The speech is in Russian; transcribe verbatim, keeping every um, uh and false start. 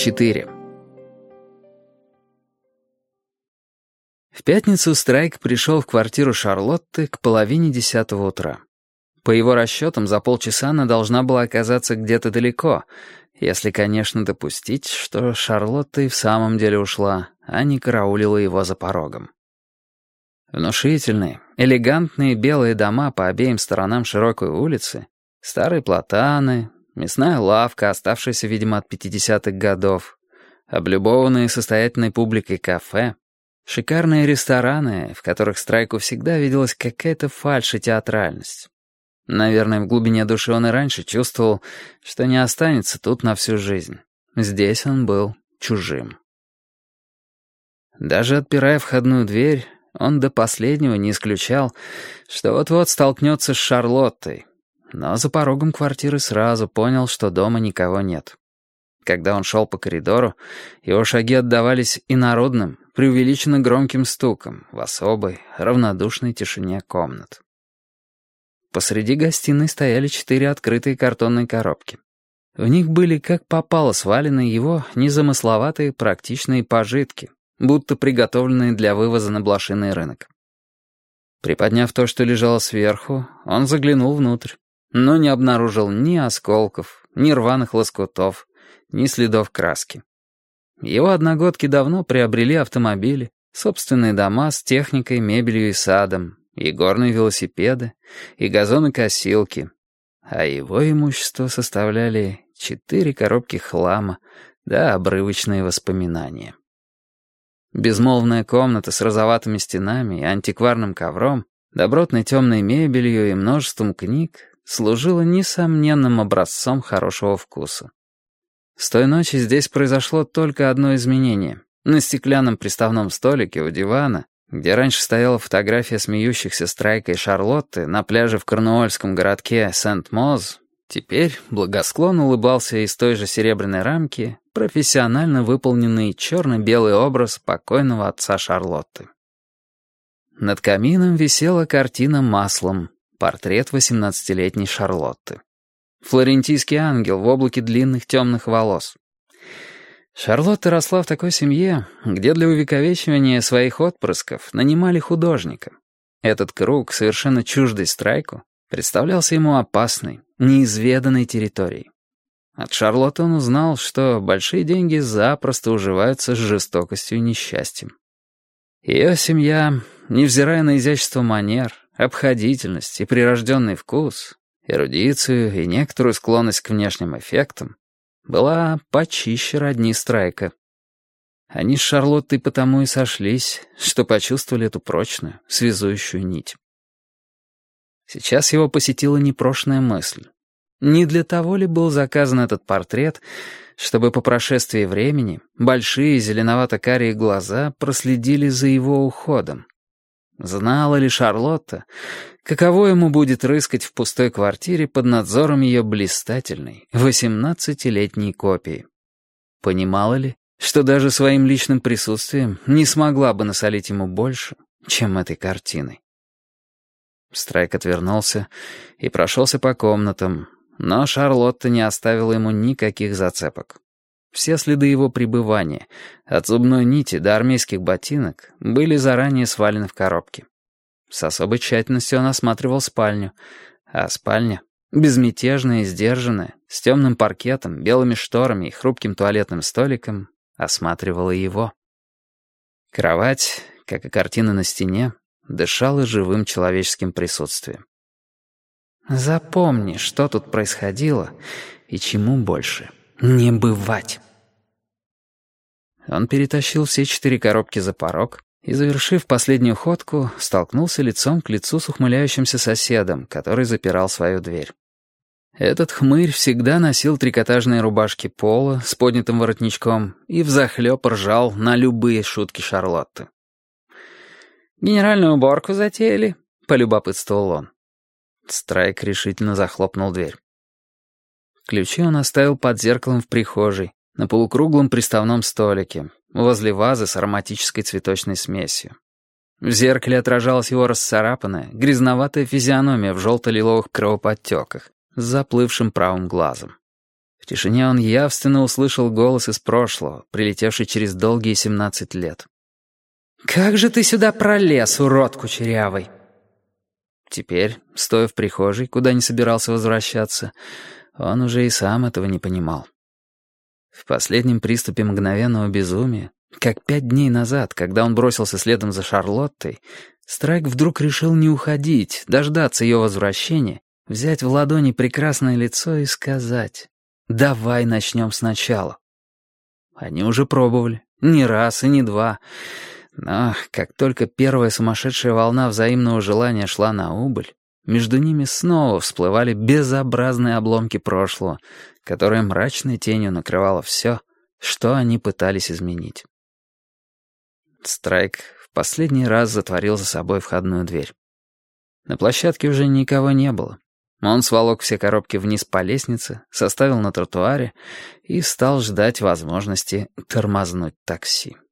четыре. В пятницу Страйк пришел в квартиру Шарлотты к половине десятого утра. По его расчетам, за полчаса она должна была оказаться где-то далеко, если, конечно, допустить, что Шарлотта и в самом деле ушла, а не караулила его за порогом. Внушительные, элегантные белые дома по обеим сторонам широкой улицы, старые платаны, мясная лавка, оставшаяся, видимо, от пятидесятых годов, облюбованные состоятельной публикой кафе, шикарные рестораны, в которых Страйку всегда виделась какая-то фальшь и театральность. Наверное, в глубине души он и раньше чувствовал, что не останется тут на всю жизнь. Здесь он был чужим. Даже отпирая входную дверь, он до последнего не исключал, что вот-вот столкнется с Шарлоттой, но за порогом квартиры сразу понял, что дома никого нет. Когда он шел по коридору, его шаги отдавались инородным, преувеличенно громким стуком в особой, равнодушной тишине комнат. Посреди гостиной стояли четыре открытые картонные коробки. В них были как попало свалены его незамысловатые практичные пожитки, будто приготовленные для вывоза на блошиный рынок. Приподняв то, что лежало сверху, он заглянул внутрь, но не обнаружил ни осколков, ни рваных лоскутов, ни следов краски. Его одногодки давно приобрели автомобили, собственные дома с техникой, мебелью и садом, и горные велосипеды, и газонокосилки, а его имущество составляли четыре коробки хлама да обрывочные воспоминания. Безмолвная комната с розоватыми стенами и антикварным ковром, добротной темной мебелью и множеством книг служила несомненным образцом хорошего вкуса. С той ночи здесь произошло только одно изменение. На стеклянном приставном столике у дивана, где раньше стояла фотография смеющихся Страйка и Шарлотты на пляже в корнуольском городке Сент-Моз, теперь благосклонно улыбался из той же серебряной рамки профессионально выполненный черно-белый образ покойного отца Шарлотты. Над камином висела картина маслом, портрет восемнадцатилетней Шарлотты. Флорентийский ангел в облаке длинных темных волос. Шарлотта росла в такой семье, где для увековечивания своих отпрысков нанимали художника. Этот круг, совершенно чуждый Страйку, представлялся ему опасной, неизведанной территорией. От Шарлотты он узнал, что большие деньги запросто уживаются с жестокостью и несчастьем. Ее семья, невзирая на изящество манер, обходительность и прирожденный вкус, эрудицию и некоторую склонность к внешним эффектам, была почище родни Страйка. Они с Шарлоттой потому и сошлись, что почувствовали эту прочную, связующую нить. Сейчас его посетила непрошенная мысль. Не для того ли был заказан этот портрет, чтобы по прошествии времени большие зеленовато-карие глаза проследили за его уходом? Знала ли Шарлотта, каково ему будет рыскать в пустой квартире под надзором ее блистательной, восемнадцатилетней копии? Понимала ли, что даже своим личным присутствием не смогла бы насолить ему больше, чем этой картиной? Страйк отвернулся и прошелся по комнатам, но Шарлотта не оставила ему никаких зацепок. Все следы его пребывания, от зубной нити до армейских ботинок, были заранее свалены в коробки. С особой тщательностью он осматривал спальню, а спальня, безмятежная и сдержанная, с темным паркетом, белыми шторами и хрупким туалетным столиком, осматривала его. Кровать, как и картина на стене, дышала живым человеческим присутствием. Запомни, что тут происходило и чему больше не бывать. Он перетащил все четыре коробки за порог и, завершив последнюю ходку, столкнулся лицом к лицу с ухмыляющимся соседом, который запирал свою дверь. Этот хмырь всегда носил трикотажные рубашки пола с поднятым воротничком и взахлёб ржал на любые шутки Шарлотты. «Генеральную уборку затеяли?» — полюбопытствовал он. Страйк решительно захлопнул дверь. Ключи он оставил под зеркалом в прихожей, на полукруглом приставном столике, возле вазы с ароматической цветочной смесью. В зеркале отражалась его расцарапанная, грязноватая физиономия в желто-лиловых кровоподтеках с заплывшим правым глазом. В тишине он явственно услышал голос из прошлого, прилетевший через долгие семнадцать лет. «Как же ты сюда пролез, урод кучерявый!» Теперь, стоя в прихожей, куда не собирался возвращаться, он уже и сам этого не понимал. В последнем приступе мгновенного безумия, как пять дней назад, когда он бросился следом за Шарлоттой, Страйк вдруг решил не уходить, дождаться ее возвращения, взять в ладони прекрасное лицо и сказать: «Давай начнем сначала». Они уже пробовали, не раз и не два. Но как только первая сумасшедшая волна взаимного желания шла на убыль, между ними снова всплывали безобразные обломки прошлого, которое мрачной тенью накрывало все, что они пытались изменить. Страйк в последний раз затворил за собой входную дверь. На площадке уже никого не было. Он сволок все коробки вниз по лестнице, составил на тротуаре и стал ждать возможности тормознуть такси.